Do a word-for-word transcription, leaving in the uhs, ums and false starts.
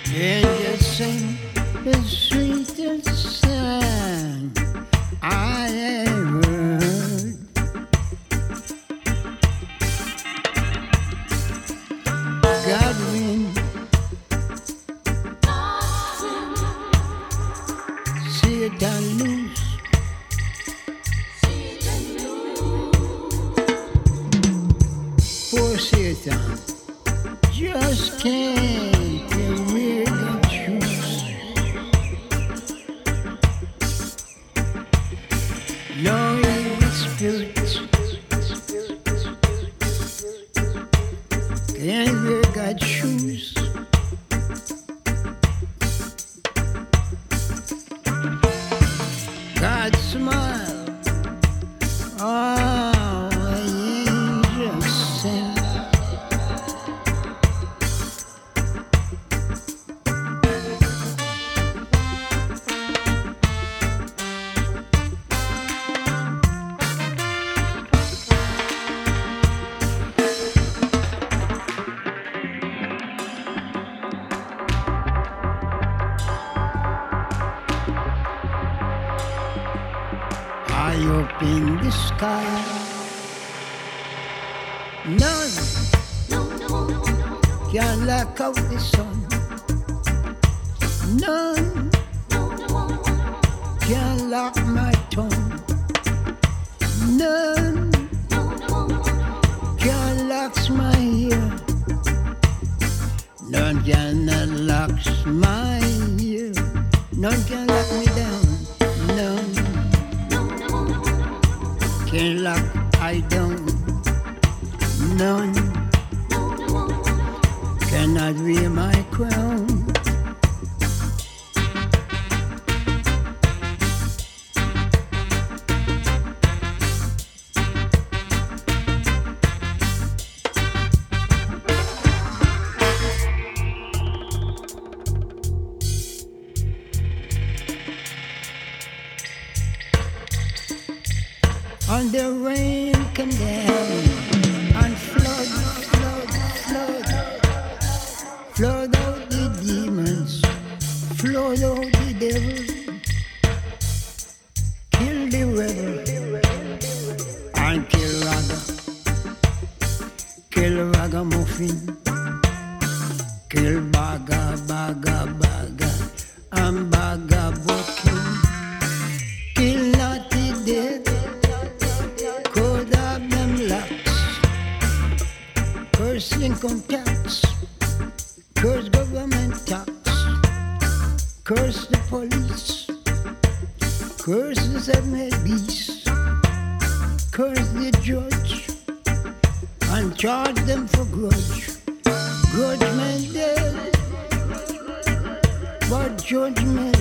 Angels sing the sweetest song I ever heard. God wind, Satan loose. Poor Satan just can't get rid of truth. No evil spirits can't wear God's shoes. God smile, oh, angels sing. High up in the sky, none can lock out the sun. None can lock my tongue. None can lock my ear. None can lock my ear. None can lock me down. None can lock I down. None cannot wear my crown. And the rain come down and flood, flood, flood, flood out the demons, flood out the devil, kill the rebel, and kill Raga, kill Ragamuffin, kill Baga, Baga, Baga, and Baga Bokin, kill Natty Dead. Curse income tax, curse government tax, curse the police, curse the seven-head beast, curse the judge, and charge them for grudge. Grudge men dead, but judgment